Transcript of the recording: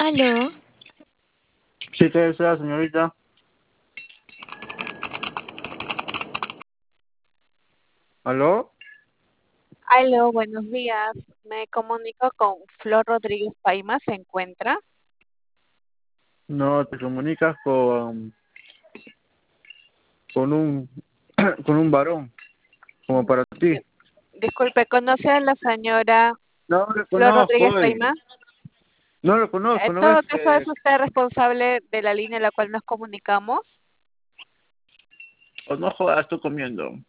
Aló, Sí, ¿qué desea, señorita? ¿Aló? Aló, buenos días. Me comunico con Flor Rodríguez Paima, ¿se encuentra? No, te comunicas con un con un varón, como para ti. Di- Disculpe, ¿conoce a la señora No lo Flor conozco, Rodríguez Paima? no lo conozco, En ¿no ves todo caso, ¿es usted responsable de la línea en la cual nos comunicamos? pues no jodas, estoy comiendo?